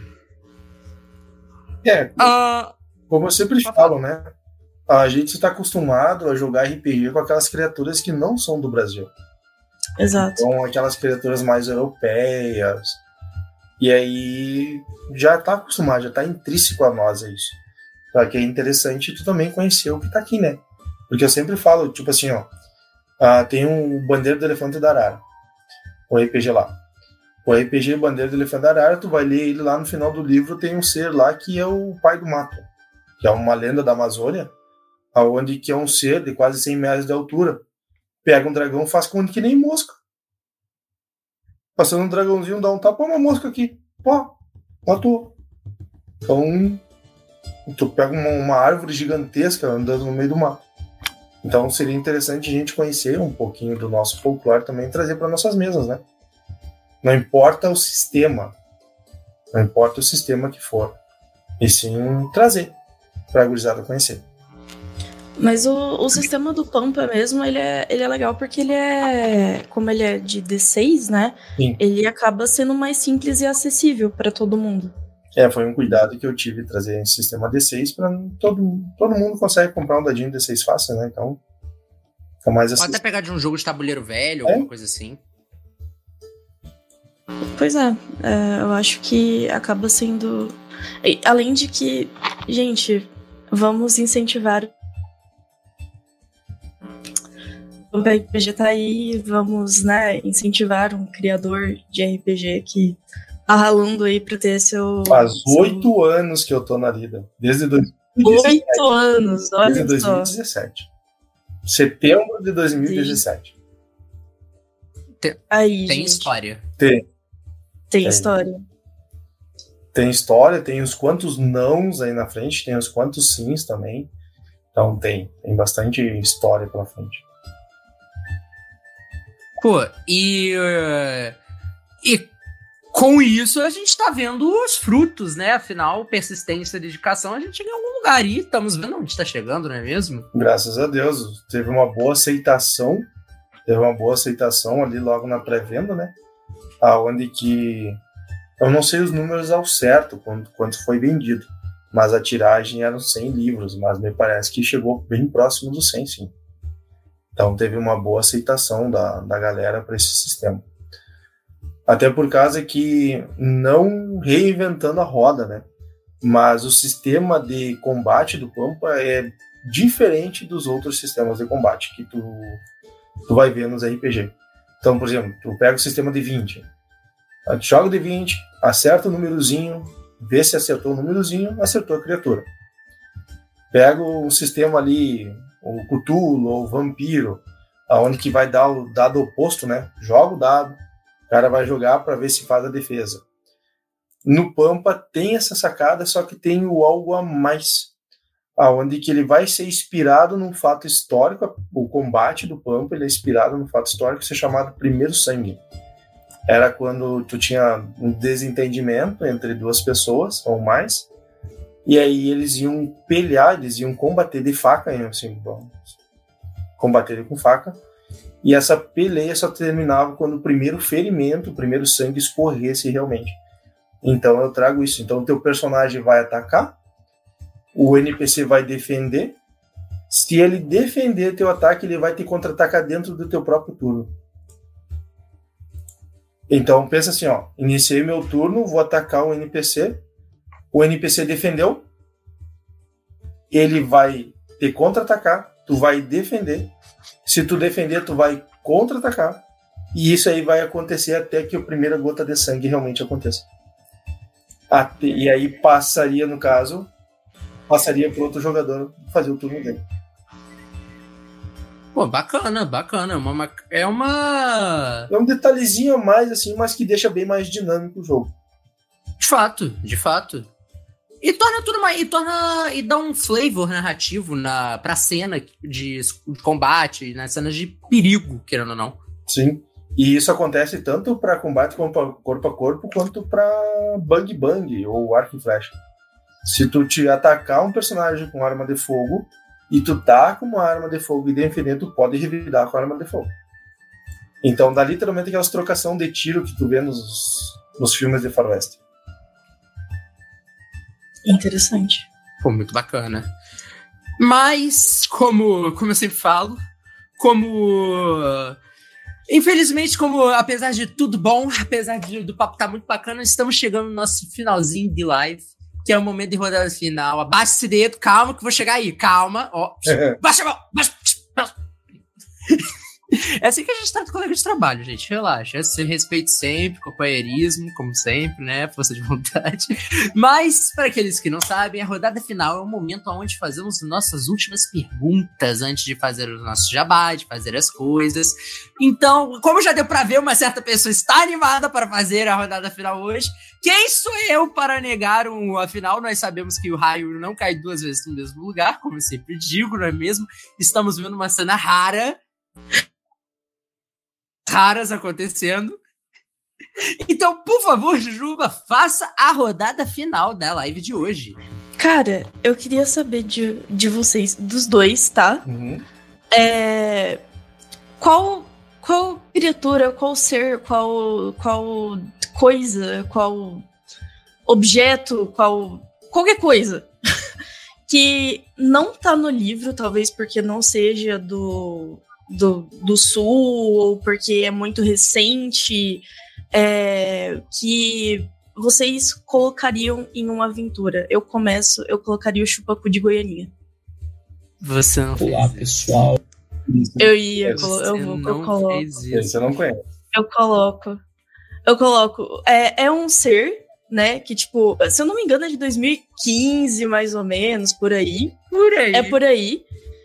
É, Uh, como eu sempre falo, né? A gente está acostumado a jogar R P G com aquelas criaturas que não são do Brasil. Exato. Então, aquelas criaturas mais europeias. E aí, já tá acostumado, já tá intrínseco a nós a isso. Só que é interessante tu também conhecer o que tá aqui, né? Porque eu sempre falo, tipo assim, ó. Uh, tem um Bandeira do Elefante da Arara. O R P G lá. O R P G Bandeira do Elefante da Arara, tu vai ler ele lá no final do livro, tem um ser lá que é o Pai do Mato. Que é uma lenda da Amazônia, onde que é um ser de quase cem metros de altura. Pega um dragão, faz com que nem mosca. Passando um dragãozinho, dá um tapa, uma mosca aqui. Pô, matou. Então, Tu pega uma, uma árvore gigantesca andando no meio do mato. Então seria interessante a gente conhecer um pouquinho do nosso folclore também e trazer para nossas mesas, né? Não importa o sistema, não importa o sistema que for, e sim trazer para a gurizada conhecer. Mas o, o sistema do Pampa mesmo, ele é, ele é legal porque ele é, como ele é de D seis, né? Sim. Ele acaba sendo mais simples e acessível para todo mundo. É, foi um cuidado que eu tive de trazer esse sistema D seis para todo, todo mundo consegue comprar um dadinho D seis fácil, né? Então, é mais acessível. Pode até pegar de um jogo de tabuleiro velho, É? alguma coisa assim. Pois é, é, eu acho que acaba sendo... e, além de que, gente, vamos incentivar... O R P G tá aí, vamos, né, incentivar um criador de R P G que tá ralando aí pra ter seu... Faz seu... oito anos que eu tô na lida. Desde dois mil e dezessete. Oito anos, olha Desde dois mil e só. dezessete. Setembro de dois mil e dezessete. Aí, Tem gente, história. Tem. tem tem. história. Tem história, tem uns quantos nãos aí na frente, tem uns quantos sims também. Então tem, tem bastante história pela frente. Pô, e... uh, e com isso a gente tá vendo os frutos, né? Afinal, persistência e dedicação, a gente chega em algum lugar e estamos vendo onde tá chegando, não é mesmo? Graças a Deus, teve uma boa aceitação, teve uma boa aceitação ali logo na pré-venda, né? Aonde que, eu não sei os números ao certo, quanto, quanto foi vendido, mas a tiragem eram cem livros, mas me parece que chegou bem próximo dos cem, sim. Então teve uma boa aceitação da, da galera para esse sistema. Até por causa que, não reinventando a roda, né? Mas o sistema de combate do Pampa é diferente dos outros sistemas de combate que tu, tu vai ver nos R P G. Então, por exemplo, tu pega o sistema de vinte, tu joga o de vinte, acerta o númerozinho, vê se acertou o númerozinho, acertou a criatura. Pega um sistema ali, o Cthulhu ou o Vampiro, aonde que vai dar o dado oposto, né? Joga o dado, o cara vai jogar para ver se faz a defesa. No Pampa tem essa sacada, só que tem o algo a mais, aonde que ele vai ser inspirado num fato histórico. O combate do Pampa ele é inspirado num fato histórico que é chamado Primeiro Sangue. Era quando tu tinha um desentendimento entre duas pessoas ou mais, e aí eles iam pelear, eles iam combater de faca, assim, combater com faca, e essa peleia só terminava quando o primeiro ferimento, o primeiro sangue escorresse realmente. Então eu trago isso. Então o teu personagem vai atacar, o N P C vai defender. Se ele defender teu ataque, ele vai te contra-atacar dentro do teu próprio turno. Então pensa assim, ó, iniciei meu turno, vou atacar o N P C, o N P C defendeu, ele vai te contra-atacar, tu vai defender. Se tu defender, tu vai contra-atacar. E isso aí vai acontecer até que a primeira gota de sangue realmente aconteça. Até, e aí passaria, no caso, passaria para outro jogador fazer o turno dele. Pô, bacana, bacana. É uma, é uma... É um detalhezinho a mais, assim, mas que deixa bem mais dinâmico o jogo. De fato, de fato. E torna tudo mais... E torna... E dá um flavor narrativo na, pra cena de, de combate, nas cenas de perigo, querendo ou não. Sim. E isso acontece tanto para combate corpo a corpo, quanto para bang bang ou arco e flecha. Se tu te atacar um personagem com arma de fogo e tu tá com uma arma de fogo e defender, tu pode revidar com a arma de fogo. Então dá literalmente aquelas trocação de tiro que tu vê nos, nos filmes de faroeste. Interessante. Pô, muito bacana. Mas, como, como eu sempre falo, como... Infelizmente, como apesar de tudo bom, apesar de, do papo tá muito bacana, estamos chegando no nosso finalzinho de live, que é o momento de rodada final. Abaixa esse dedo, calma que eu vou chegar aí, calma. Ó, baixa a mão, baixa, baixa. É assim que a gente trata colega de trabalho, gente. Relaxa. Se respeite sempre, companheirismo, como sempre, né? Força de vontade. Mas, para aqueles que não sabem, a rodada final é o momento onde fazemos nossas últimas perguntas antes de fazer o nosso jabá, de fazer as coisas. Então, como já deu pra ver, uma certa pessoa está animada para fazer a rodada final hoje. Quem sou eu para negar um, afinal, nós sabemos que o raio não cai duas vezes no mesmo lugar, como eu sempre digo, não é mesmo? Estamos vendo uma cena rara. Raras acontecendo. Então, por favor, Jujuba, faça a rodada final da live de hoje. Cara, eu queria saber de, de vocês, dos dois, tá? Uhum. É, qual, qual criatura, qual ser, qual, qual coisa, qual objeto, qual qualquer coisa que não tá no livro, talvez porque não seja do, do, do Sul, ou porque é muito recente, é, que vocês colocariam em uma aventura. Eu começo, eu colocaria o Chupacu de Goianinha. Você não fez Olá, isso. pessoal. Eu ia, Você eu, eu, vou, não eu coloco. fez isso. Você não conhece. Eu coloco. Eu coloco. É, é um ser, né? Que, tipo, se eu não me engano, é de dois mil e quinze, mais ou menos, por aí. Por aí. É por aí.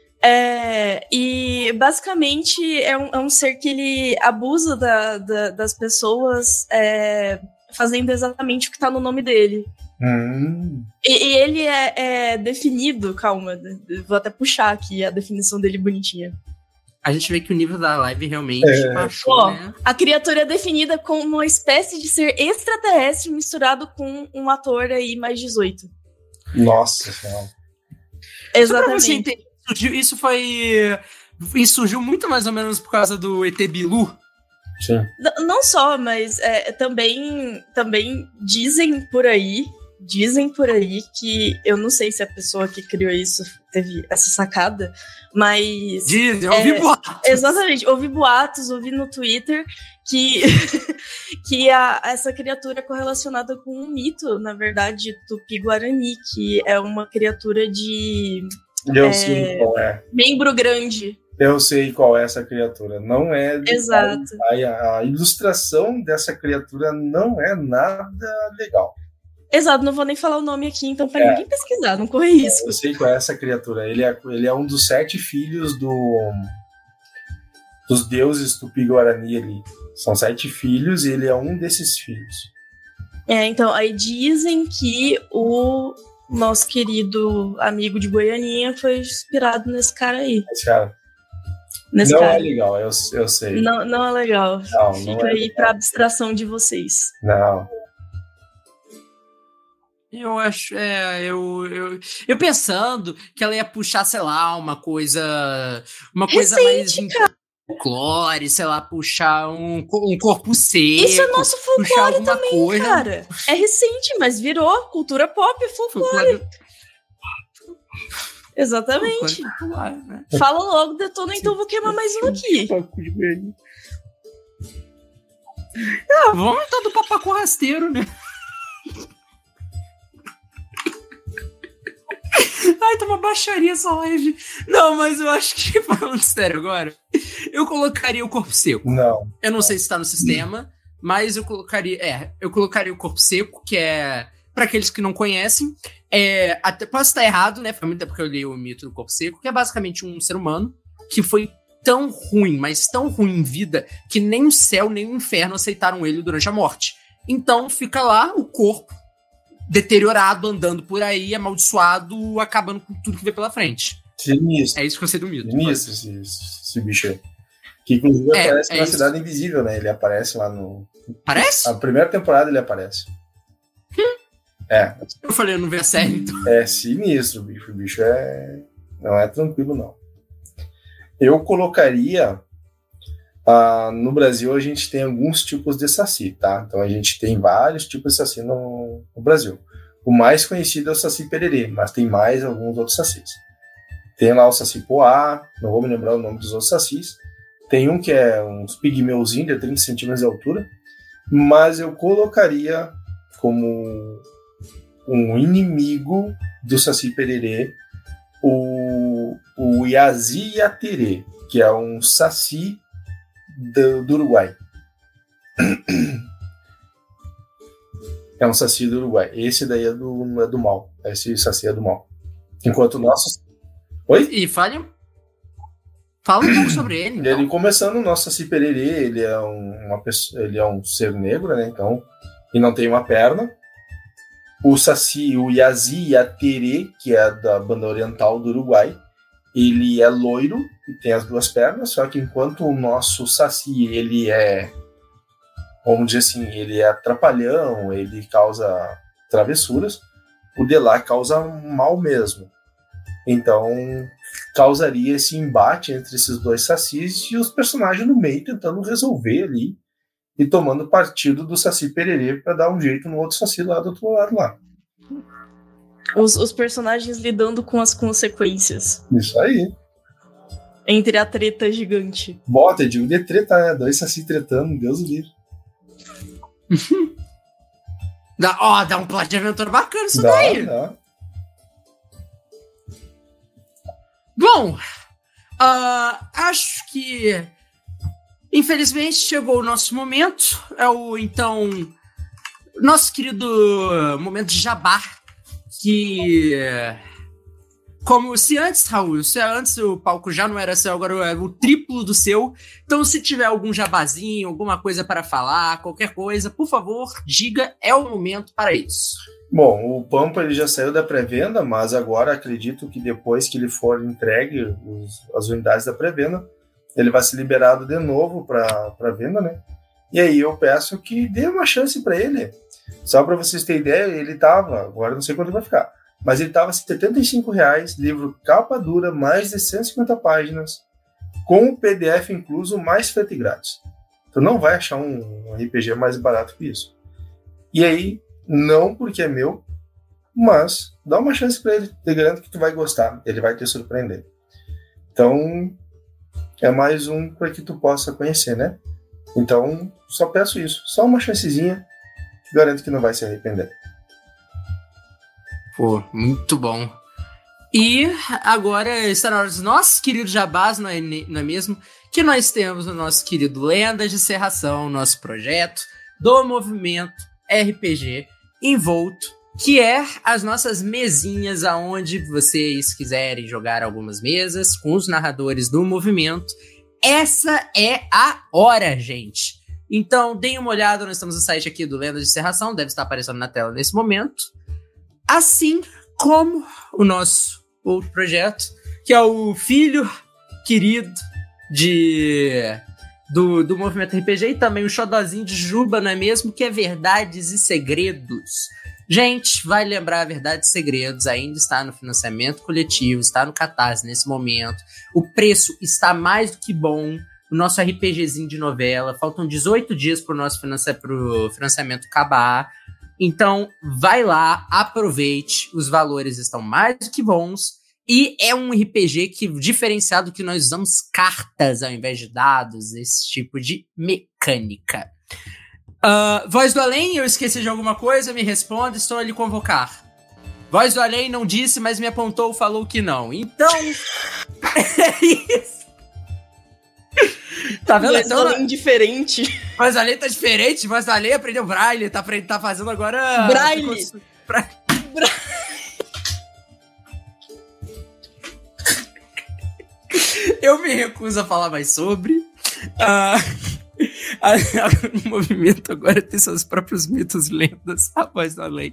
É, e basicamente é um, é um ser que ele abusa da, da, das pessoas, é, fazendo exatamente o que tá no nome dele. Hum. E, e ele é, é definido, calma, vou até puxar aqui a definição dele bonitinha. A gente vê que o nível da live realmente É. baixou, Ó, né? a criatura é definida como uma espécie de ser extraterrestre misturado com um ator aí mais dezoito. Nossa senhora. Só pra você Exatamente. entender, surgiu- isso foi... Isso surgiu muito mais ou menos por causa do E T Bilu. Sim. N- Não só, mas é, também, também dizem por aí, dizem por aí que eu não sei se a pessoa que criou isso teve essa sacada, mas Dizem, eu ouvi É, boatos. exatamente, ouvi boatos, ouvi no Twitter que, que a, essa criatura é correlacionada com um mito, na verdade, Tupi-Guarani, que é uma criatura de Eu É. sei qual é. membro grande. Eu sei qual é essa criatura. Não é. de- Exato. A, a ilustração dessa criatura não é nada legal. Exato, não vou nem falar o nome aqui, então pra É. ninguém pesquisar, não corre risco. Eu sei qual é essa criatura. Ele é, ele é um dos sete filhos do dos deuses Tupi-Guarani ali. São sete filhos e ele é um desses filhos. É, então, aí dizem que o nosso querido amigo de Goianinha foi inspirado nesse cara aí. Esse cara Nesse não cara. é legal, eu, eu sei. Não, não é legal. Não, não Fica é aí legal. pra abstração de vocês. Não. Eu acho, é, eu, eu, eu pensando que ela ia puxar, sei lá, uma coisa, uma coisa mais em folclore, sei lá, puxar um, co- um corpo seco. Isso é nosso puxar folclore alguma também, coisa, cara. É recente, mas virou cultura pop, é folclore. folclore, Exatamente. folclore popular, né? Fala logo, detona, então eu vou queimar mais um aqui. Ah, vamos então do papacu rasteiro, né? Ai, tá uma baixaria essa live. Não, mas eu acho que, falando sério agora, eu colocaria o corpo seco. Não. Eu não sei se tá no sistema, mas eu colocaria. É, eu colocaria o corpo seco, que é. Pra aqueles que não conhecem, é, até, posso estar errado, né? Foi muito tempo que eu li o mito do corpo seco, que é basicamente um ser humano que foi tão ruim, mas tão ruim em vida, que nem o céu nem o inferno aceitaram ele durante a morte. Então fica lá o corpo deteriorado, andando por aí, amaldiçoado, acabando com tudo que vê pela frente. Sinistro. É isso que eu sei do mito. Sinistro esse, esse bicho aí. Que inclusive É, aparece é na isso. Cidade Invisível, né? Ele aparece lá no. Parece? A primeira temporada ele aparece. É, Eu falei, eu não vi a série, então. é sinistro o bicho. O bicho é. Não é tranquilo, não. Eu colocaria. Ah, no Brasil a gente tem alguns tipos de saci, tá? Então a gente tem vários tipos de saci no, no Brasil. O mais conhecido é o saci pererê, mas tem mais alguns outros sacis. Tem lá o saci poá, não vou me lembrar o nome dos outros sacis. Tem um que é uns pigmeuzinho de trinta centímetros de altura, mas eu colocaria como um inimigo do saci pererê o, o Yazi Yaterê, que é um saci do, do Uruguai. É um saci do Uruguai. Esse daí é do, é do mal. Esse saci é do mal. Enquanto o nosso... Oi? E fale... Fala um pouco sobre ele. Então. Ele, começando, o nosso saci pererê, ele é um, uma pessoa, ele é um ser negro, né? Então, e não tem uma perna. O saci, o Yazi Yaterê, que é da banda oriental do Uruguai, ele é loiro e tem as duas pernas, só que enquanto o nosso saci, ele é, vamos dizer assim, ele é trapalhão, ele causa travessuras, o de lá causa mal mesmo. Então, causaria esse embate entre esses dois sacis e os personagens no meio tentando resolver ali e tomando partido do saci pererê para dar um jeito no outro saci lá do outro lado lá. Os, os personagens lidando com as consequências. Isso aí. Entre a treta gigante. Bota, eu digo de treta, né? Dois saci tretando, Deus o livre. Dá, ó, dá um plot de aventura bacana isso dá, daí. Dá. Bom, uh, acho que infelizmente chegou o nosso momento. É o, então, nosso querido momento de jabá. Que, como se antes, Raul, se antes o palco já não era seu, agora é o triplo do seu. Então, se tiver algum jabazinho, alguma coisa para falar, qualquer coisa, por favor, diga, é o momento para isso. Bom, o Pampa ele já saiu da pré-venda, mas agora acredito que depois que ele for entregue os, as unidades da pré-venda, ele vai ser liberado de novo para venda, né? E aí eu peço que dê uma chance para ele. Só para vocês terem ideia, ele tava, agora não sei quanto vai ficar, mas ele tava setenta e cinco reais, livro capa dura, mais de cento e cinquenta páginas, com o P D F incluso, mais frete grátis. Tu não vai achar um R P G mais barato que isso. E aí, não porque é meu, mas dá uma chance para ele, te garanto que tu vai gostar, ele vai te surpreender. Então, é mais um para que tu possa conhecer, né? Então, só peço isso, só uma chancezinha, garanto que não vai se arrepender. Pô, muito bom. E agora está na hora dos nossos queridos jabás, não é, não é mesmo? Que nós temos o nosso querido Lendas de Serração, nosso projeto do movimento R P G Envolto, que é as nossas mesinhas aonde vocês quiserem jogar algumas mesas com os narradores do movimento. Essa é a hora, gente. Então, deem uma olhada, nós estamos no site aqui do Lendas de Serração, deve estar aparecendo na tela nesse momento. Assim como o nosso outro projeto, que é o filho querido de, do, do movimento R P G e também o xodozinho de Juba, não é mesmo? Que é Verdades e Segredos. Gente, vai lembrar, Verdades e Segredos ainda está no financiamento coletivo, está no Catarse nesse momento. O preço está mais do que bom. O nosso RPGzinho de novela. Faltam dezoito dias para o nosso financia- pro financiamento acabar. Então, vai lá, aproveite. Os valores estão mais do que bons. E é um R P G que, diferenciado, que nós usamos cartas ao invés de dados. Esse tipo de mecânica. Uh, Voz do Além, eu esqueci de alguma coisa? Me responda, estou a lhe convocar. Voz do Além não disse, mas me apontou, falou que não. Então, é isso. Tá vendo? Voz do Além diferente. Voz do Além tá diferente. Voz do Além aprendeu Braille. Tá, tá fazendo agora... Braille. Bra... Bra... Eu me recuso a falar mais sobre. Uh... A, a, o movimento agora tem seus próprios mitos, lendas, a Voz do Além.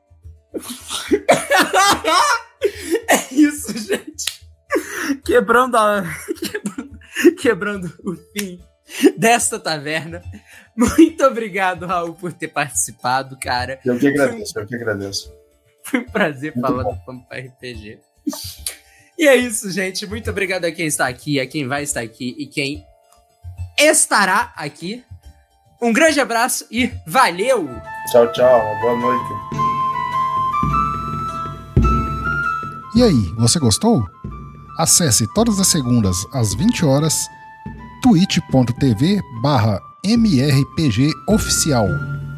É isso, gente. Quebrando, a, quebrando, quebrando o fim desta taverna. Muito obrigado, Raul, por ter participado, cara. Eu que agradeço, eu que agradeço. Foi um prazer Muito falar bom. do Pampa R P G. E é isso, gente. Muito obrigado a quem está aqui, a quem vai estar aqui e quem estará aqui. Um grande abraço e valeu! Tchau, tchau. Uma boa noite. E aí, você gostou? Acesse todas as segundas às vinte horas twitch ponto tv barra M R P G oficial.